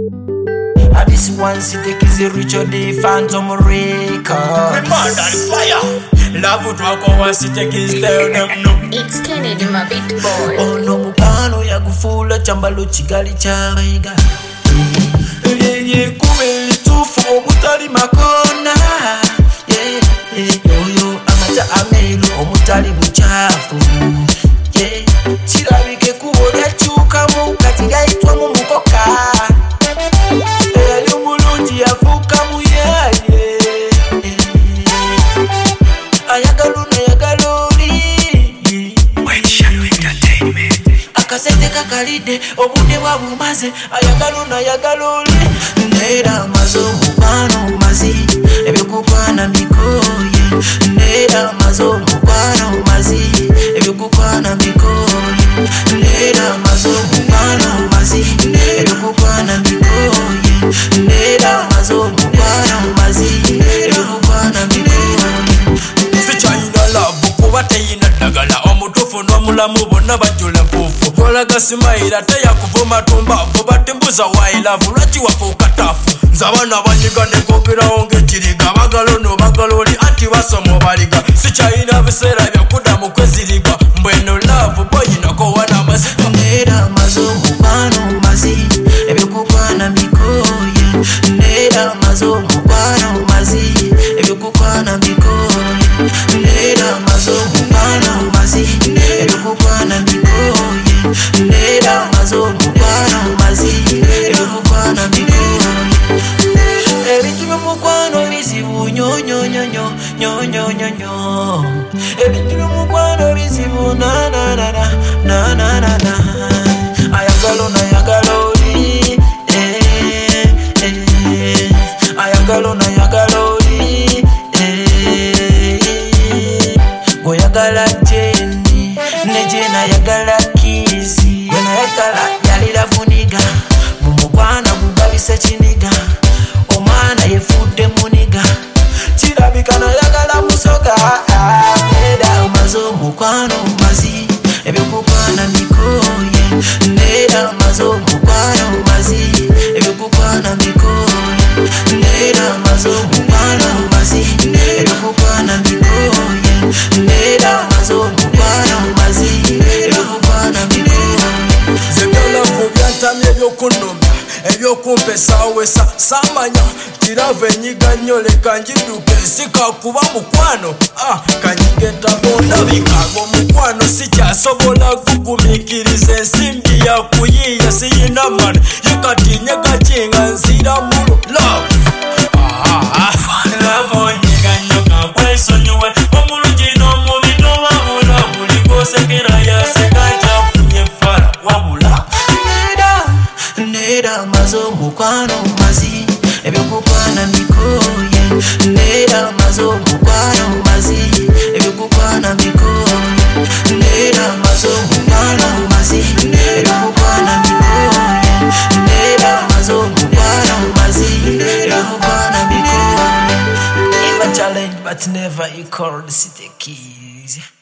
This one city is a Richard D. Phantom Records. Remand and fire. Love would walk over city is tell them no. It's Kennedy, my beat boy. Oh no, mupano ya gufula chambalo chigali chaiga. Ye kubeli tufu omutali makona. Yo amata amelu omutali buchafu. Chirabike kuboda chuka mu kati gaitwa mu mukoka. Yavuka muyaye ayagaluna yagaloli White Shadow Entertainment akasete kakalide obude bwabumaze ayagaluna yagaloli nera mazo mubano mazi ebikukwana mikoye nera mazo mubano mazi ebikukwana mikoye nera mazo mubano mazi ebikukwana mikoye nera mazo mubano mazi ebikukwana mikoye sichayina love kuba teyina ddagala omutuufu n'omulamu bonna bajjula mpuufu kolaga simayira teyakuvuma tumbavu batimbuza wailavu lwaki wafuuka tafu nze abaana banyiga nekogerawo ng'ekiriga bagalo n'obagala oli anti basoma obaliga sichayina biseera byokuddamu kweziriga mbweno love boyinako wana amaziga nera mazo mubano mazi ebikukwana mikoye nera mazo mubano mazi ebikukwana mikoye nera mazo mubano mazi ebikukwana mikoye nera mazo mubano mazi ebikukwana mikoye ebintu by'omukwano bizibu nyonyonyonyonyonyonyonyo ebintu by'omukwano bizibu na ayagalo na yagaloli ayagalo na yagaloli goyagala jeni nejena yagala kizi wena yagala yalira funiga mumukwana gugabise kiniga omwana yefudde muniga kirabika na yagala musoga nera mazo mukwano mazi ebikukwana mikoye nera mazo mukwano mazi ebikukwana mikoye nera mazo mukwano mazi ebikukwana mikoye nera mazo mukwano mazi ebikukwana mikoye zebyolavu byantamye ebyokunnumya ebyokumpesa wesa samanya kirava enyiga nnyo leka njiduke sikakuba mukwano kanyigeta ondabikaga omukwano sikyasobola kugumikiriza ensimbi yakuyiiya siyina mani yekatiinye gakinga nzira mulo love onyiga nnyo kakwesonyiwe omulungi n'omubi tobabula buli gwosekera yaseka kyafunye fara wabula nera mazo mukwano mazi ebikukwana mikoye nera mazo mukwano mazi ebikukwana mikoye nera mazo mukwano mazi ebikukwana mikoye nera mazo mukwano mazi ebikukwana mikoye if a challenge but never equal the city keys.